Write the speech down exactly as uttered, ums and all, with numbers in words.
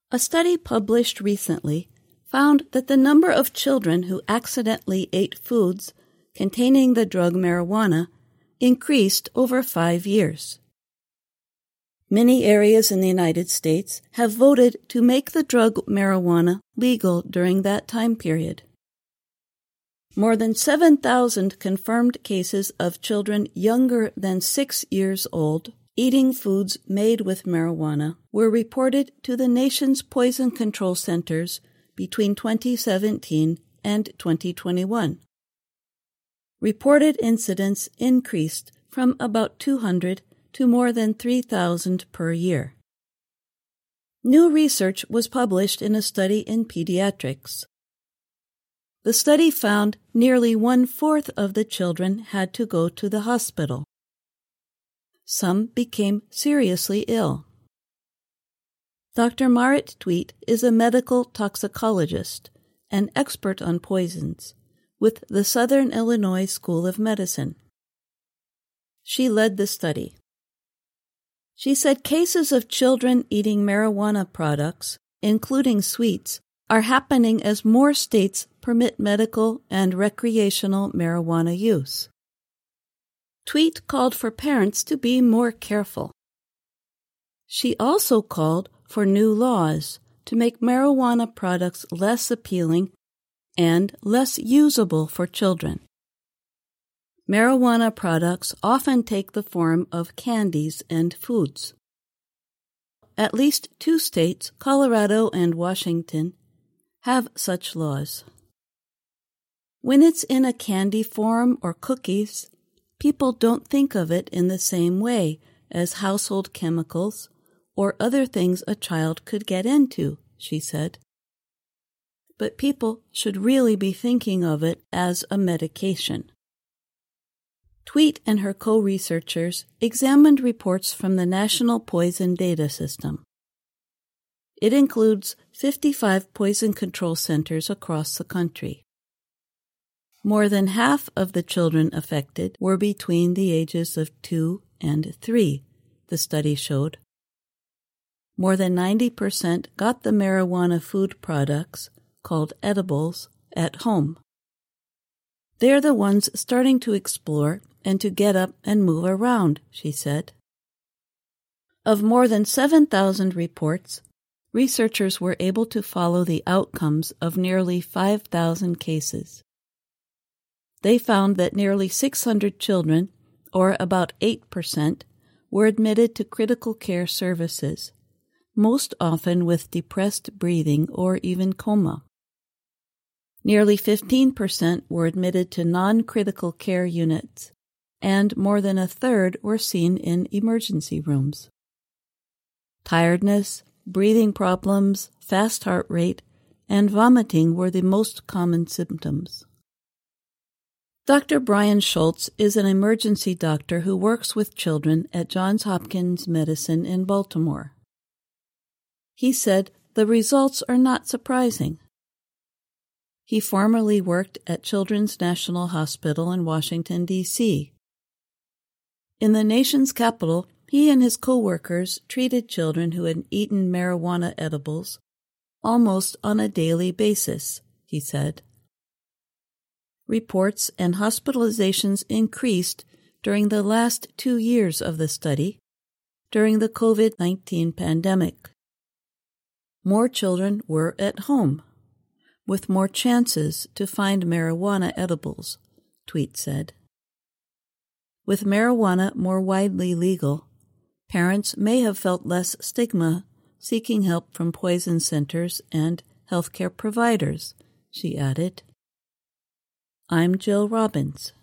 A study published recently found that the number of children who accidentally ate foods containing the drug marijuana increased over five years. Many areas in the United States have voted to make the drug marijuana legal during that time period. More than seven thousand confirmed cases of children younger than six years old eating foods made with marijuana were reported to the nation's poison control centers between twenty seventeen and twenty twenty-one. Reported incidents increased from about two hundred to more than three thousand per year. New research was published in a study in pediatrics. The study found nearly one-fourth of the children had to go to the hospital. Some became seriously ill. Doctor Marit Tveit is a medical toxicologist and expert on poisons with the Southern Illinois School of Medicine. She led the study. She said cases of children eating marijuana products, including sweets, are happening as more states permit medical and recreational marijuana use. Tveit called for parents to be more careful. She also called for new laws to make marijuana products less appealing and less usable for children. Marijuana products often take the form of candies and foods. At least two states, Colorado and Washington, have such laws. When it's in a candy form or cookies, people don't think of it in the same way as household chemicals or other things a child could get into, she said. But people should really be thinking of it as a medication. Tveit and her co-researchers examined reports from the National Poison Data System. It includes fifty-five poison control centers across the country. More than half of the children affected were between the ages of two and three, the study showed. More than ninety percent got the marijuana food products, called edibles, at home. They're the ones starting to explore and to get up and move around, she said. Of more than seven thousand reports, researchers were able to follow the outcomes of nearly five thousand cases. They found that nearly six hundred children, or about eight percent, were admitted to critical care services, most often with depressed breathing or even coma. Nearly fifteen percent were admitted to non-critical care units, and more than a third were seen in emergency rooms. Tiredness, breathing problems, fast heart rate, and vomiting were the most common symptoms. Doctor Brian Schultz is an emergency doctor who works with children at Johns Hopkins Medicine in Baltimore. He said the results are not surprising. He formerly worked at Children's National Hospital in Washington, D C In the nation's capital, he and his co-workers treated children who had eaten marijuana edibles almost on a daily basis, he said. Reports and hospitalizations increased during the last two years of the study, during the covid nineteen pandemic. More children were at home, with more chances to find marijuana edibles, Tveit said. With marijuana more widely legal, parents may have felt less stigma seeking help from poison centers and healthcare providers, she added. I'm Jill Robbins.